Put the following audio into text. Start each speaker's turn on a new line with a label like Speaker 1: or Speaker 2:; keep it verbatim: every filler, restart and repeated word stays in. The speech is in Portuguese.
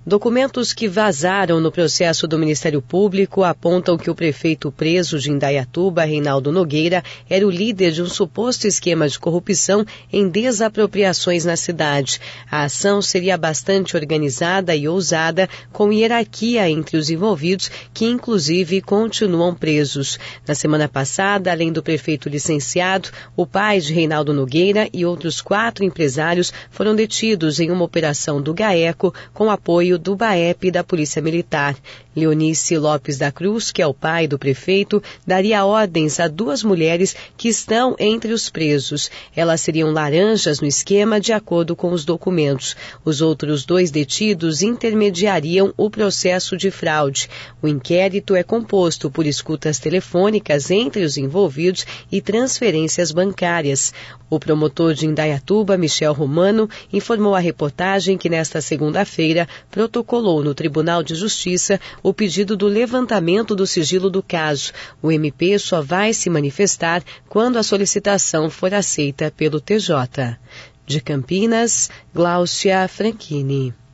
Speaker 1: Documentos que vazaram no processo do Ministério Público apontam que o prefeito preso de Indaiatuba, Reinaldo Nogueira, era o líder de um suposto esquema de corrupção em desapropriações na cidade. A ação seria bastante organizada e ousada, com hierarquia entre os envolvidos, que inclusive continuam presos. Na semana passada, além do prefeito licenciado, o pai de Reinaldo Nogueira e outros quatro empresários foram detidos em uma operação do GAECO com apoio do BAEP e da Polícia Militar. Leonice Lopes da Cruz, que é o pai do prefeito, daria ordens a duas mulheres que estão entre os presos. Elas seriam laranjas no esquema, de acordo com os documentos. Os outros dois detidos intermediariam o processo de fraude. O inquérito é composto por escutas telefônicas entre os envolvidos e transferências bancárias. O promotor de Indaiatuba, Michel Romano, informou à reportagem que nesta segunda-feira protocolou no Tribunal de Justiça o pedido do levantamento do sigilo do caso. O M P só vai se manifestar quando a solicitação for aceita pelo T J. De Campinas, Gláucia Franchini.